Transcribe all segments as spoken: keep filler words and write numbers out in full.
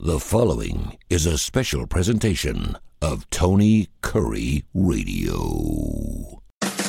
The following is a special presentation of Tony Curry Radio.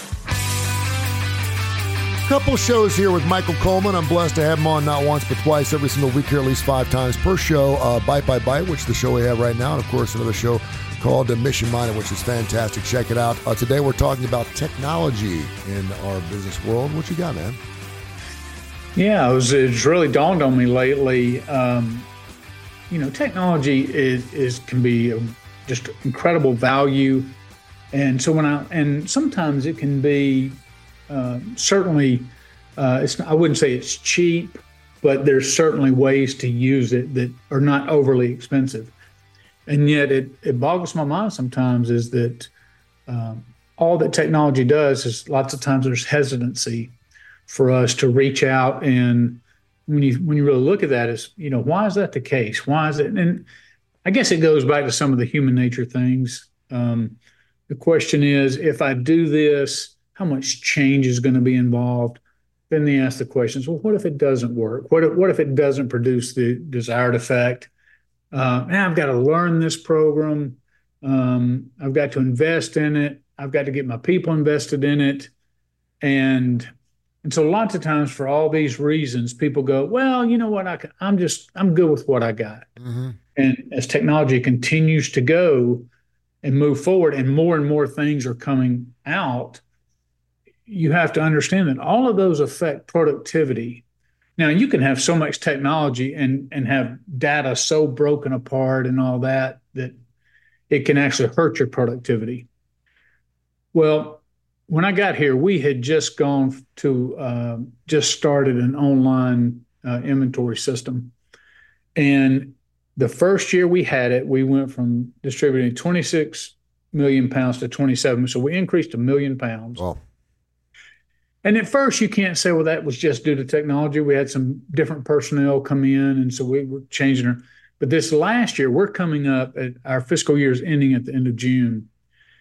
Couple shows here with Michael Coleman. I'm blessed to have him on not once but twice every single week here, at least five times per show. Uh, Bite by Bite, which is the show we have right now, and of course another show called Mission Minded, which is fantastic. Check it out. Uh, today we're talking about technology in our business world. What you got, man? Yeah, it was, it's really dawned on me lately. Um, you know, technology is, is can be a, just incredible value, and so when I and sometimes it can be. Uh, certainly, uh, it's, I wouldn't say it's cheap, but there's certainly ways to use it that are not overly expensive. And yet it, it boggles my mind sometimes is that um, all that technology does is lots of times there's hesitancy for us to reach out. And when you when you really look at that, is, you know, why is that the case? Why is it? And I guess it goes back to some of the human nature things. Um, the question is, if I do this, how much change is going to be involved? Then they ask the questions, well, what if it doesn't work? What if, what if it doesn't produce the desired effect? Uh, now I've got to learn this program. Um, I've got to invest in it. I've got to get my people invested in it. And, and so lots of times for all these reasons, people go, well, you know what? I can, I'm just, I'm good with what I got. Mm-hmm. And as technology continues to go and move forward and more and more things are coming out, you have to understand that all of those affect productivity. Now, you can have so much technology and, and have data so broken apart and all that, that it can actually hurt your productivity. Well, when I got here, we had just gone to, uh, just started an online uh, inventory system. And the first year we had it, we went from distributing twenty-six million pounds to twenty-seven. So we increased a million pounds. Wow. And at first, you can't say, well, that was just due to technology. We had some different personnel come in, and so we were changing her. But this last year, we're coming up at our fiscal year is ending at the end of June.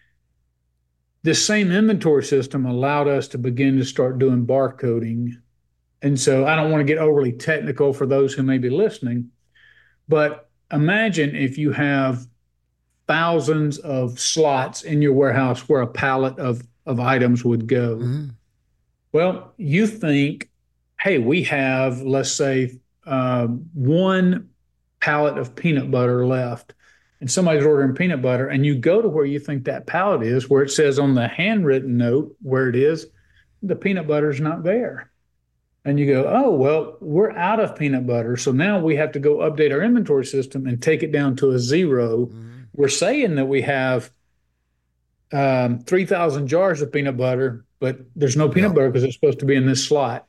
This same inventory system allowed us to begin to start doing barcoding. And so I don't want to get overly technical for those who may be listening, but imagine if you have thousands of slots in your warehouse where a pallet of, of items would go. Mm-hmm. Well, you think, hey, we have, let's say, uh, one pallet of peanut butter left, and somebody's ordering peanut butter, and you go to where you think that pallet is, where it says on the handwritten note where it is, the peanut butter is not there. And you go, oh, well, we're out of peanut butter, so now we have to go update our inventory system and take it down to a zero. Mm-hmm. We're saying that we have um, three thousand jars of peanut butter, but there's no peanut yeah. butter because it's supposed to be in this slot.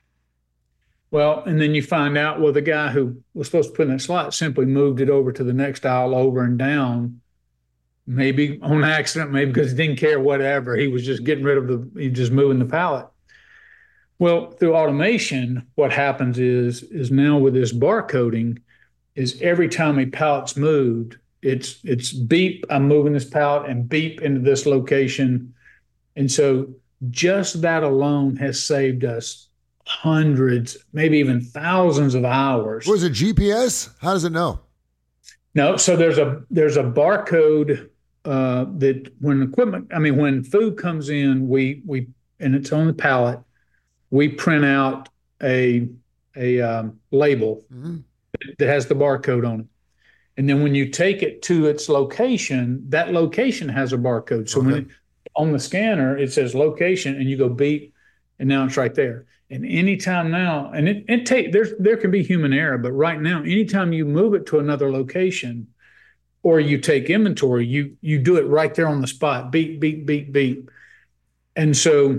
Well, and then you find out, well, the guy who was supposed to put in that slot simply moved it over to the next aisle over and down, maybe on accident, maybe because he didn't care, whatever. He was just getting rid of the, he just moving the pallet. Well, through automation, what happens is, is now with this barcoding, is every time a pallet's moved, it's it's beep, I'm moving this pallet, and beep into this location. And so just that alone has saved us hundreds, maybe even thousands of hours. Was it G P S? How does it know? No, so there's a there's a barcode uh, that when equipment, I mean, when food comes in, we we and it's on the pallet, we print out a a um, label mm-hmm. that has the barcode on it. And then when you take it to its location, that location has a barcode. So okay. when it, on the scanner, it says location, and you go beep, and now it's right there. And anytime now, and it, it take there's there can be human error, but right now, anytime you move it to another location, or you take inventory, you you do it right there on the spot, beep, beep, beep, beep. And so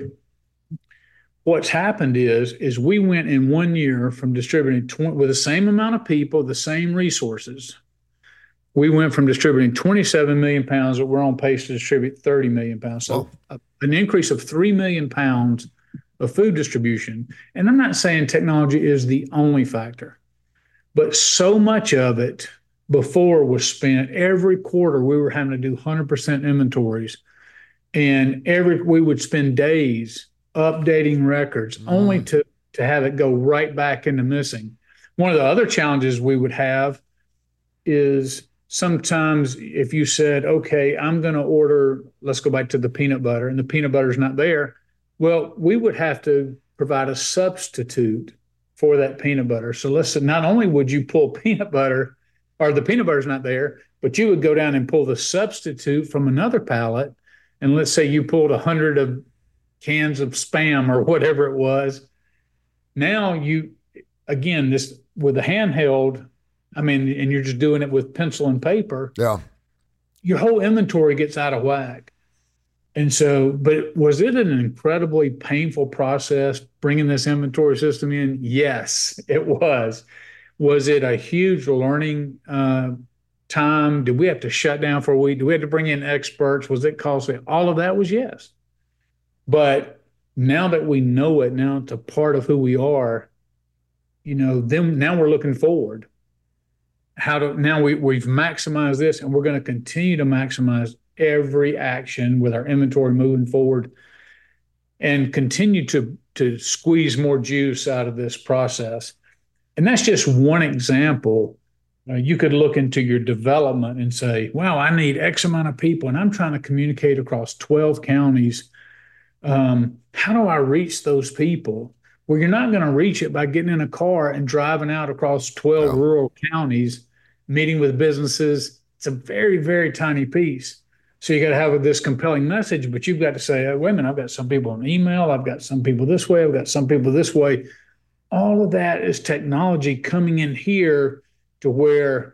what's happened is, is we went in one year from distributing twenty, with the same amount of people, the same resources. We went from distributing twenty-seven million pounds, that we're on pace to distribute thirty million pounds. So oh. a, an increase of three million pounds of food distribution. And I'm not saying technology is the only factor, but so much of it before was spent. Every quarter we were having to do one hundred percent inventories, and every we would spend days updating records mm. only to, to have it go right back into missing. One of the other challenges we would have is sometimes if you said, okay, I'm going to order, let's go back to the peanut butter, and the peanut butter is not there. Well, we would have to provide a substitute for that peanut butter. So listen, not only would you pull peanut butter, or the peanut butter's not there, but you would go down and pull the substitute from another pallet. And let's say you pulled a hundred of cans of Spam or whatever it was. Now you, again, this with a handheld, I mean, and you're just doing it with pencil and paper. Yeah. Your whole inventory gets out of whack. And so, but was it an incredibly painful process bringing this inventory system in? Yes, it was. Was it a huge learning uh, time? Did we have to shut down for a week? Did we have to bring in experts? Was it costly? All of that was yes. But now that we know it, now it's a part of who we are, you know, then now we're looking forward. How to, now we, we've maximized this, and we're going to continue to maximize every action with our inventory moving forward and continue to, to squeeze more juice out of this process. And that's just one example. Uh, you could look into your development and say, wow, I need X amount of people, and I'm trying to communicate across twelve counties. Um, how do I reach those people? Well, you're not going to reach it by getting in a car and driving out across twelve no. rural counties, meeting with businesses. It's a very, very tiny piece. So you got to have this compelling message, but you've got to say, oh, wait a minute, I've got some people on email. I've got some people this way. I've got some people this way. All of that is technology coming in here to where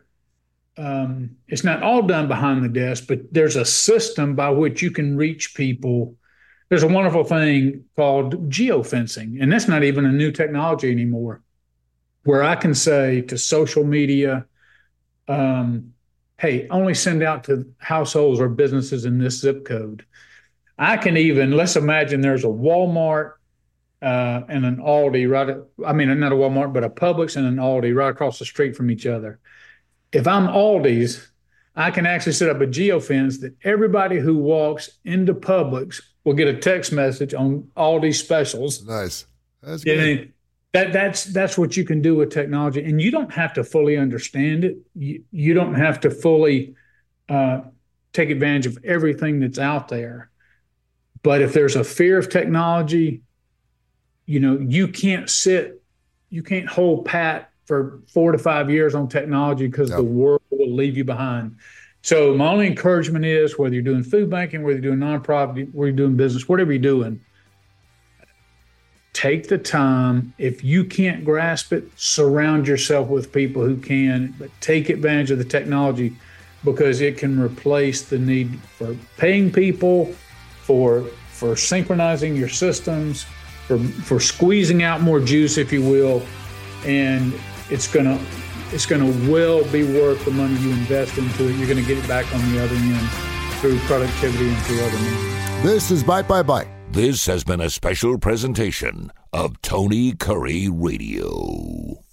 um, it's not all done behind the desk, but there's a system by which you can reach people. There's a wonderful thing called geofencing, and that's not even a new technology anymore, where I can say to social media, um, hey, only send out to households or businesses in this zip code. I can even, let's imagine there's a Walmart uh, and an Aldi, right? I mean, not a Walmart, but a Publix and an Aldi right across the street from each other. If I'm Aldi's, I can actually set up a geofence that everybody who walks into Publix will get a text message on Aldi specials. Nice. That's good. And that, that's that's what you can do with technology. And you don't have to fully understand it. You, you don't have to fully uh, take advantage of everything that's out there. But if there's a fear of technology, you know, you can't sit, you can't hold pat for four to five years on technology because yep. the world will leave you behind. So my only encouragement is, whether you're doing food banking, whether you're doing nonprofit, whether you're doing business, whatever you're doing, take the time. If you can't grasp it, surround yourself with people who can, but take advantage of the technology, because it can replace the need for paying people, for for synchronizing your systems, for for squeezing out more juice, if you will, and it's gonna it's gonna well be worth the money you invest into it. You're gonna get it back on the other end through productivity and through other means. This is Bite by Bite. This has been a special presentation of Tony Curry Radio.